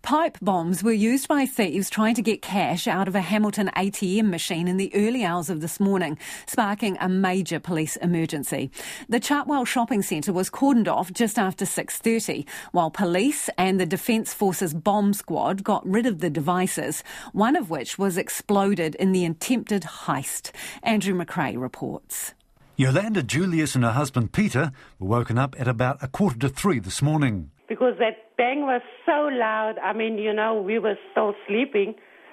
Pipe bombs were used by thieves trying to get cash out of a Hamilton ATM machine in the early hours of this morning, sparking a major police emergency. The Chartwell shopping centre was cordoned off just after 6:30, while police and the Defence Forces bomb squad got rid of the devices, one of which was exploded in the attempted heist. Andrew McRae reports. Yolanda Julius and her husband Peter were woken up at about 2:45 this morning. Because that bang was so loud. We were still sleeping,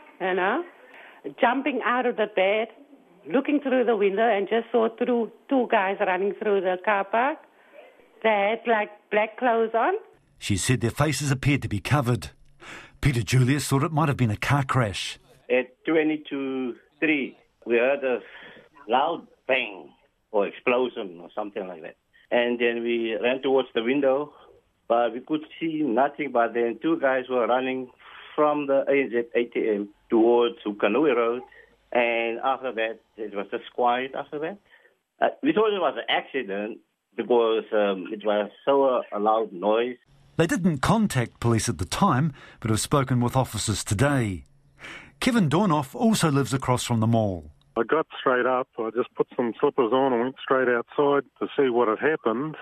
jumping out of the bed, looking through the window and just saw two guys running through the car park. They had black clothes on. She said their faces appeared to be covered. Peter Julius thought it might have been a car crash. At 22:03, we heard a loud bang or explosion or something like that. And then we ran towards the window, but we could see nothing. But then two guys were running from the ANZ ATM towards Hukanui Road. And after that, it was just quiet after that. We thought it was an accident because it was so a loud noise. They didn't contact police at the time, but have spoken with officers today. Kevin Dornoff also lives across from the mall. I got straight up, I just put some slippers on and went straight outside to see what had happened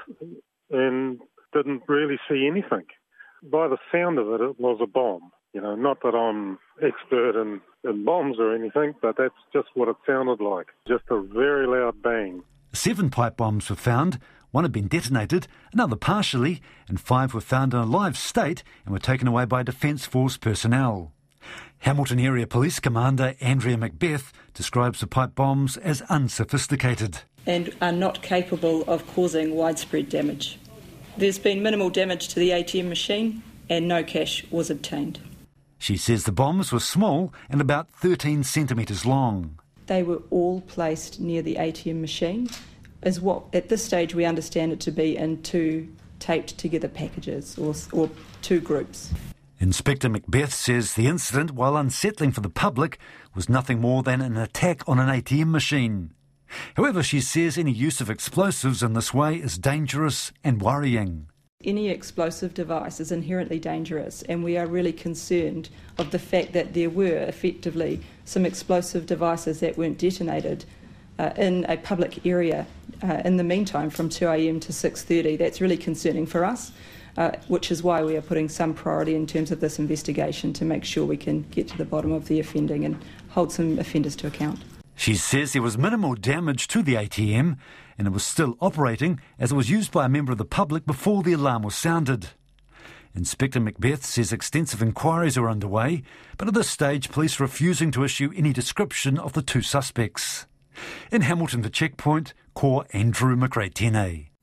and didn't really see anything. By the sound of it, it was a bomb. Not that I'm expert in bombs or anything, but that's just what it sounded like. Just a very loud bang. 7 pipe bombs were found. 1 had been detonated, another partially, and 5 were found in a live state and were taken away by Defence Force personnel. Hamilton Area Police Commander Andrea Macbeth describes the pipe bombs as unsophisticated. And are not capable of causing widespread damage. There's been minimal damage to the ATM machine and no cash was obtained. She says the bombs were small and about 13 centimetres long. They were all placed near the ATM machine, as what at this stage we understand it to be in 2 taped together packages or 2 groups. Inspector Macbeth says the incident, while unsettling for the public, was nothing more than an attack on an ATM machine. However, she says any use of explosives in this way is dangerous and worrying. Any explosive device is inherently dangerous, and we are really concerned of the fact that there were effectively some explosive devices that weren't detonated in a public area in the meantime from 2 a.m. to 6:30. That's really concerning for us. Which is why we are putting some priority in terms of this investigation to make sure we can get to the bottom of the offending and hold some offenders to account. She says there was minimal damage to the ATM and it was still operating as it was used by a member of the public before the alarm was sounded. Inspector Macbeth says extensive inquiries are underway, but at this stage police are refusing to issue any description of the 2 suspects. In Hamilton for Checkpoint, Ko Andrew McRae.